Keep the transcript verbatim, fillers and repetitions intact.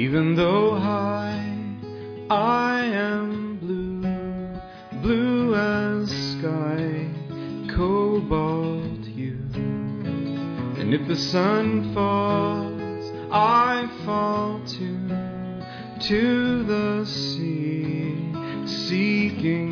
Even though high I am blue, blue as sky, cobalt hue. And if the sun falls, I fall too, to the sea, seeking